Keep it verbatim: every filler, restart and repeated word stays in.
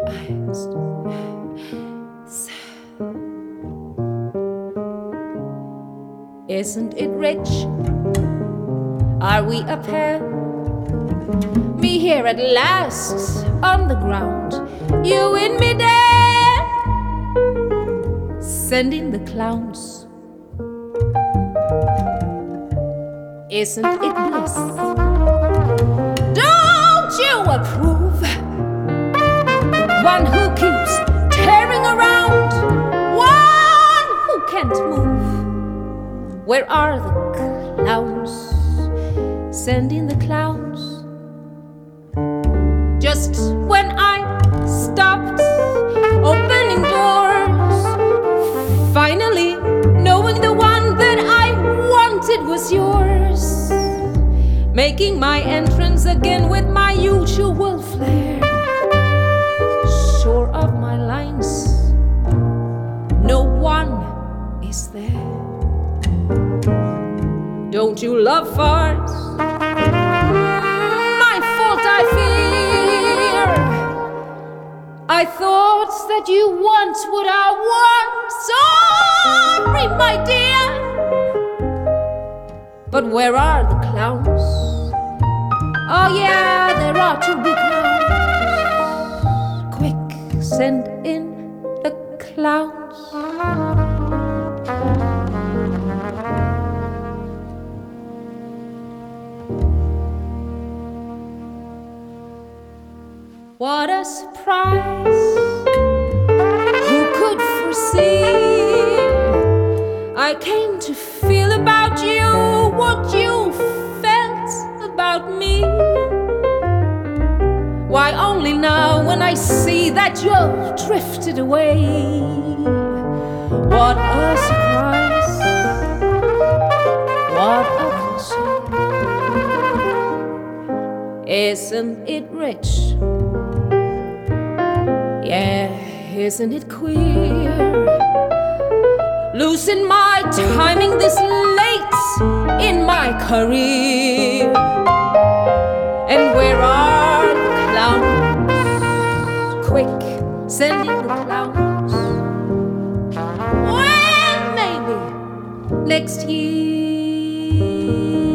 Isn't it rich? Are we a pair? Me here at last on the ground, you in midair, sending the clowns. Isn't it bliss? Don't you approve? One who keeps tearing around, one who can't move. Where are the clowns? Sending the clowns. Just when I stopped opening doors, finally knowing the one that I wanted was yours, making my entrance again with my usual flair, sure of my lines, no one is there. Don't you love farts? My fault, I fear. I thought that you once would I want. Sorry, my dear. But where are the clowns? Oh yeah, there are to be clowns. Quick, send in the clowns. What a surprise! Who could foresee? I came to feel about you what you felt about me. Why only now when I see that you've drifted away? What a surprise! What a cliche! Isn't it rich? Yeah, isn't it queer? Losing my timing this late in my career. And where are the clowns? Quick, send in the clowns. Well, maybe next year.